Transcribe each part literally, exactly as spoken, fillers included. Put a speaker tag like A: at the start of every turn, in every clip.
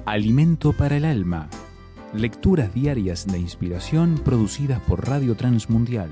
A: Alimento para el alma. Lecturas diarias de inspiración producidas por Radio Transmundial.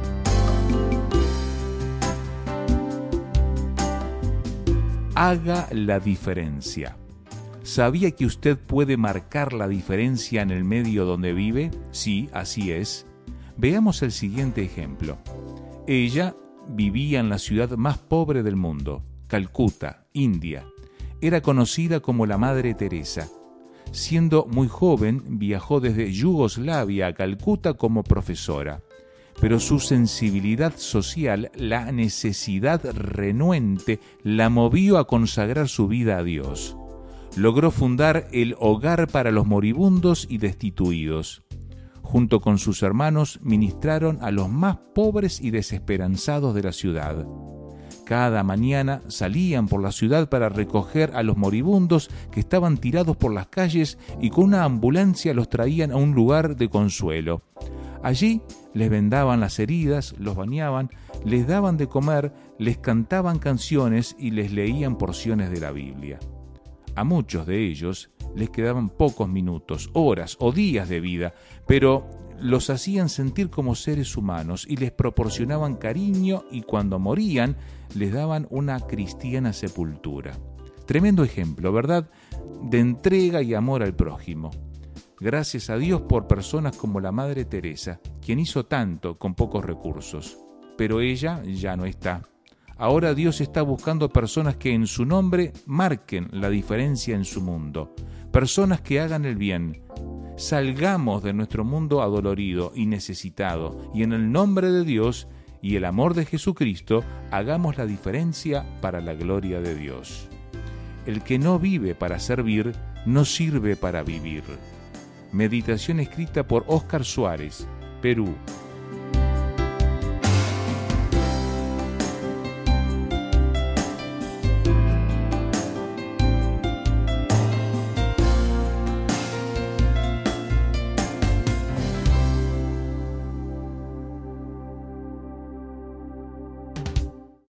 A: Haga la diferencia. ¿Sabía que usted puede marcar la diferencia en el medio donde vive? Sí, así es. Veamos el siguiente ejemplo. Ella vivía en la ciudad más pobre del mundo, Calcuta, India. Era conocida como la Madre Teresa. Siendo muy joven, viajó desde Yugoslavia a Calcuta como profesora. Pero su sensibilidad social, la necesidad renuente, la movió a consagrar su vida a Dios. Logró fundar el Hogar para los Moribundos y Destituidos. Junto con sus hermanos, ministraron a los más pobres y desesperanzados de la ciudad. Cada mañana salían por la ciudad para recoger a los moribundos que estaban tirados por las calles y con una ambulancia los traían a un lugar de consuelo. Allí les vendaban las heridas, los bañaban, les daban de comer, les cantaban canciones y les leían porciones de la Biblia. A muchos de ellos les quedaban pocos minutos, horas o días de vida, pero los hacían sentir como seres humanos y les proporcionaban cariño, y cuando morían les daban una cristiana sepultura. Tremendo ejemplo, ¿verdad?, de entrega y amor al prójimo. Gracias a Dios por personas como la Madre Teresa, quien hizo tanto con pocos recursos. Pero ella ya no está. Ahora Dios está buscando personas que en su nombre marquen la diferencia en su mundo. Personas que hagan el bien. Salgamos de nuestro mundo adolorido y necesitado, y en el nombre de Dios y el amor de Jesucristo, hagamos la diferencia para la gloria de Dios. El que no vive para servir, no sirve para vivir. Meditación escrita por Óscar Suárez, Perú.